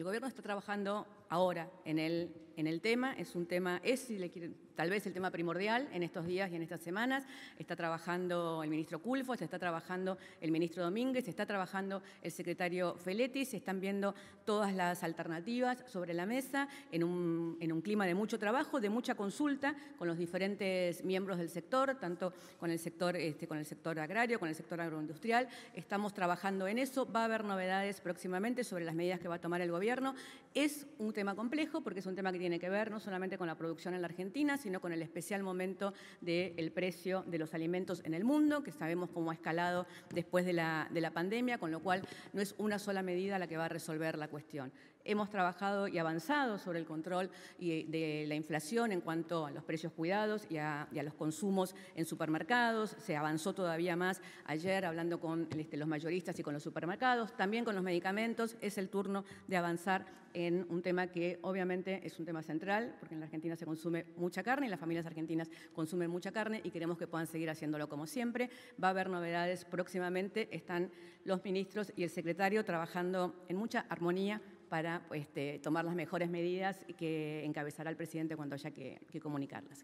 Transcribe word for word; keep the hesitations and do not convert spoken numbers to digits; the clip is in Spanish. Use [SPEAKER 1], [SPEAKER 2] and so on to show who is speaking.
[SPEAKER 1] El Gobierno está trabajando ahora en el, en el tema, es un tema, es si le quieren, tal vez el tema primordial en estos días y en estas semanas. Está trabajando el ministro Culfo, se está trabajando el ministro Domínguez, se está trabajando el secretario Feletti, se están viendo todas las alternativas sobre la mesa en un, en un clima de mucho trabajo, de mucha consulta con los diferentes miembros del sector, tanto con el sector, este, con el sector agrario, con el sector agroindustrial. Estamos trabajando en eso, va a haber novedades próximamente sobre las medidas que va a tomar el Gobierno. Es un tema complejo porque es un tema que tiene que ver no solamente con la producción en la Argentina, sino con el especial momento del precio de los alimentos en el mundo, que sabemos cómo ha escalado después de la, de la pandemia, con lo cual no es una sola medida la que va a resolver la cuestión. Hemos trabajado y avanzado sobre el control de la inflación en cuanto a los precios cuidados y a, y a los consumos en supermercados. Se avanzó todavía más ayer hablando con este, los mayoristas y con los supermercados. También con los medicamentos es el turno de avanzar en un tema que obviamente es un tema central, porque en la Argentina se consume mucha carne y las familias argentinas consumen mucha carne y queremos que puedan seguir haciéndolo como siempre. Va a haber novedades próximamente. Están los ministros y el secretario trabajando en mucha armonía para este, tomar las mejores medidas que encabezará el presidente cuando haya que, que comunicarlas.